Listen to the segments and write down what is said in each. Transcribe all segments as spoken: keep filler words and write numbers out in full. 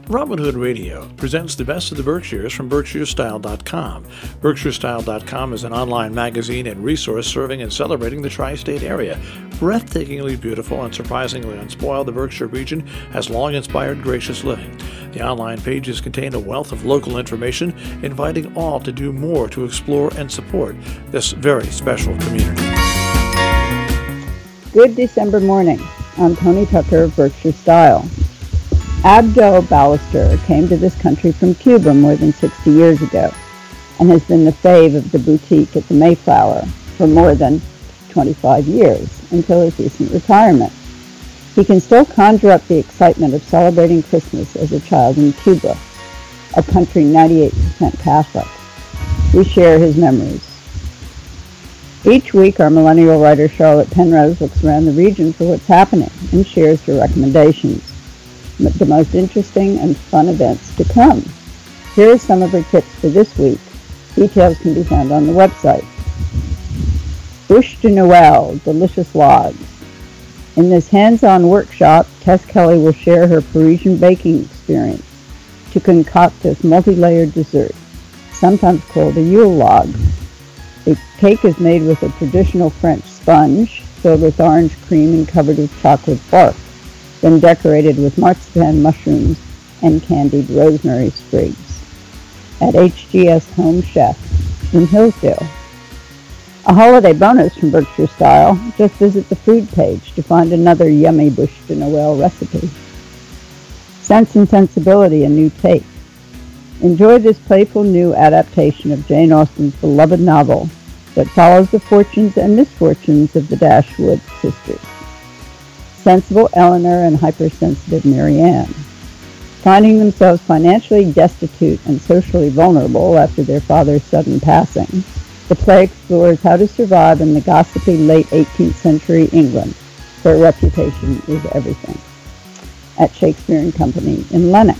Robin Hood Radio presents the best of the Berkshires from Berkshire Style dot com. Berkshire Style dot com is an online magazine and resource serving and celebrating the tri-state area. Breathtakingly beautiful and surprisingly unspoiled, the Berkshire region has long inspired gracious living. The online pages contain a wealth of local information, inviting all to do more to explore and support this very special community. Good December morning. I'm Tony Tucker of Berkshire Style. Abdo Ballester came to this country from Cuba more than sixty years ago and has been the fave of the boutique at the Mayflower for more than twenty-five years until his recent retirement. He can still conjure up the excitement of celebrating Christmas as a child in Cuba, a country ninety-eight percent Catholic. We share his memories. Each week, our millennial writer Charlotte Penrose looks around the region for what's happening and shares her recommendations, the most interesting and fun events to come. Here are some of her tips for this week. Details can be found on the website. Bûche de Noël, delicious logs. In this hands-on workshop, Tess Kelly will share her Parisian baking experience to concoct this multi-layered dessert, sometimes called a Yule log. The cake is made with a traditional French sponge filled with orange cream and covered with chocolate bark, then decorated with marzipan mushrooms and candied rosemary sprigs at H G S Home Chef in Hillsdale. A holiday bonus from Berkshire Style, just visit the food page to find another yummy Bûche de Noël recipe. Sense and Sensibility, a new take. Enjoy this playful new adaptation of Jane Austen's beloved novel that follows the fortunes and misfortunes of the Dashwood sisters. Sensible Eleanor and hypersensitive Marianne. Finding themselves financially destitute and socially vulnerable after their father's sudden passing, the play explores how to survive in the gossipy late eighteenth century England, where reputation is everything. At Shakespeare and Company in Lenox.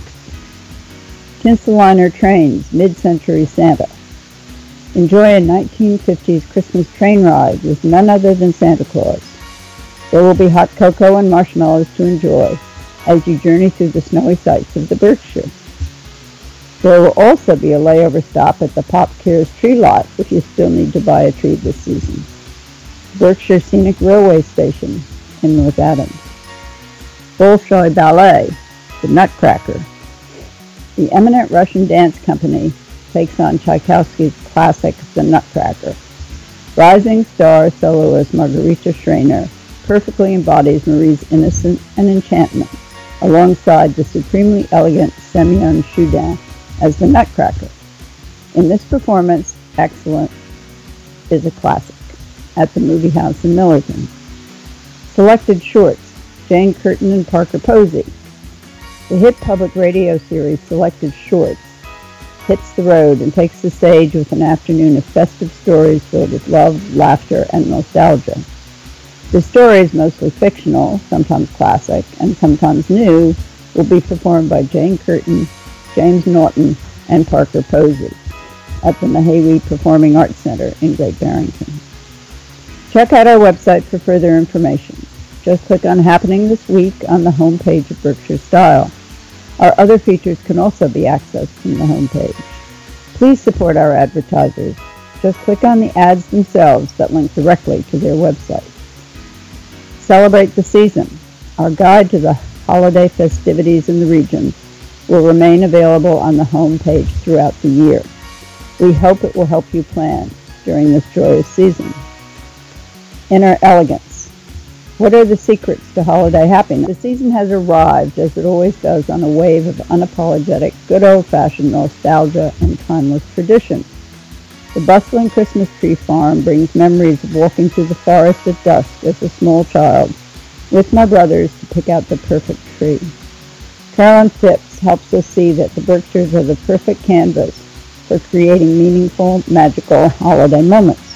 Tinseliner Trains, Mid-Century Santa. Enjoy a nineteen fifties Christmas train ride with none other than Santa Claus. There will be hot cocoa and marshmallows to enjoy as you journey through the snowy sights of the Berkshire. There will also be a layover stop at the Pop Cares tree lot if you still need to buy a tree this season. Berkshire Scenic Railway Station in North Adams. Bolshoi Ballet, the Nutcracker. The eminent Russian dance company takes on Tchaikovsky's classic The Nutcracker. Rising star soloist Margarita Schreiner perfectly embodies Marie's innocence and enchantment, alongside the supremely elegant Semyon Shudin as the Nutcracker. In this performance, excellent is a classic at the Movie House in Millerton. Selected shorts, Jane Curtin and Parker Posey. The hit public radio series Selected Shorts hits the road and takes the stage with an afternoon of festive stories filled with love, laughter, and nostalgia. The stories, mostly fictional, sometimes classic, and sometimes new, will be performed by Jane Curtin, James Naughton, and Parker Posey at the Mahawi Performing Arts Center in Great Barrington. Check out our website for further information. Just click on Happening This Week on the homepage of Berkshire Style. Our other features can also be accessed from the homepage. Please support our advertisers. Just click on the ads themselves that link directly to their website. Celebrate the season. Our guide to the holiday festivities in the region will remain available on the home page throughout the year. We hope it will help you plan during this joyous season. Inner elegance. What are the secrets to holiday happiness? The season has arrived, as it always does, on a wave of unapologetic, good old-fashioned nostalgia and timeless tradition. The bustling Christmas tree farm brings memories of walking through the forest at dusk as a small child with my brothers to pick out the perfect tree. Carolyn Phipps helps us see that the Berkshires are the perfect canvas for creating meaningful, magical holiday moments.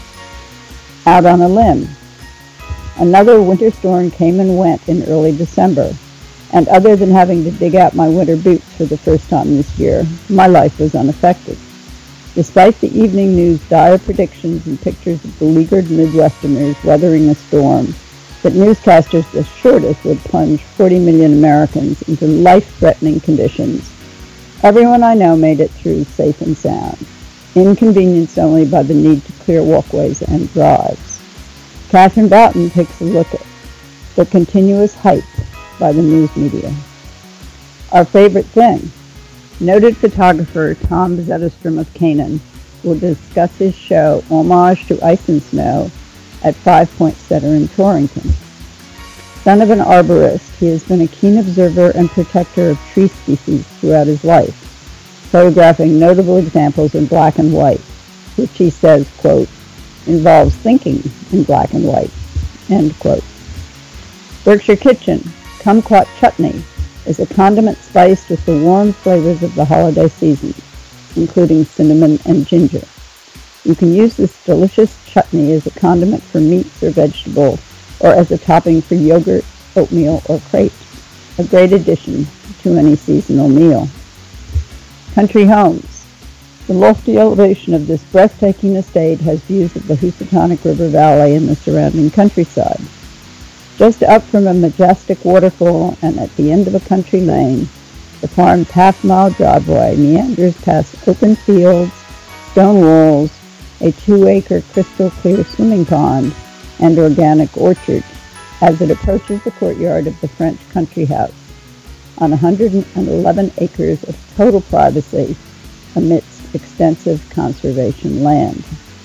Out on a limb. Another winter storm came and went in early December, and other than having to dig out my winter boots for the first time this year, my life was unaffected. Despite the evening news' dire predictions and pictures of beleaguered Midwesterners weathering a storm, that newscasters assured us would plunge forty million Americans into life-threatening conditions, everyone I know made it through safe and sound, inconvenienced only by the need to clear walkways and drives. Catherine Boughton takes a look at the continuous hype by the news media. Our favorite thing. Noted photographer Tom Zetterstrom of Canaan will discuss his show Homage to Ice and Snow at Five Point Center in Torrington. Son of an arborist, he has been a keen observer and protector of tree species throughout his life, photographing notable examples in black and white, which he says, quote, involves thinking in black and white, end quote. Berkshire Kitchen Kumquat Chutney is a condiment spiced with the warm flavors of the holiday season, including cinnamon and ginger. You can use this delicious chutney as a condiment for meats or vegetables, or as a topping for yogurt, oatmeal, or crepes, a great addition to any seasonal meal. Country Homes. The lofty elevation of this breathtaking estate has views of the Housatonic River Valley and the surrounding countryside. Just up from a majestic waterfall and at the end of a country lane, the farm's half-mile driveway meanders past open fields, stone walls, a two-acre crystal-clear swimming pond, and organic orchard as it approaches the courtyard of the French country house on one hundred eleven acres of total privacy amidst extensive conservation land.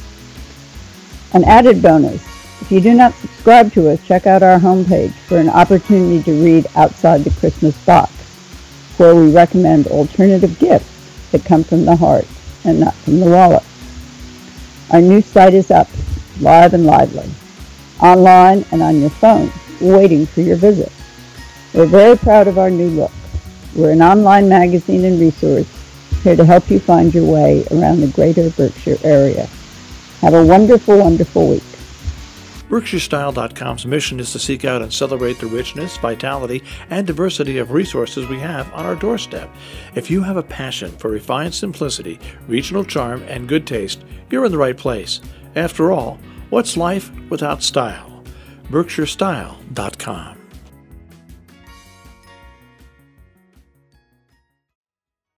An added bonus. If you do not subscribe to us, check out our homepage for an opportunity to read Outside the Christmas Box, where we recommend alternative gifts that come from the heart and not from the wallet. Our new site is up, live and lively, online and on your phone, waiting for your visit. We're very proud of our new look. We're an online magazine and resource here to help you find your way around the greater Berkshire area. Have a wonderful, wonderful week. Berkshire Style dot com's mission is to seek out and celebrate the richness, vitality, and diversity of resources we have on our doorstep. If you have a passion for refined simplicity, regional charm, and good taste, you're in the right place. After all, what's life without style? Berkshire Style dot com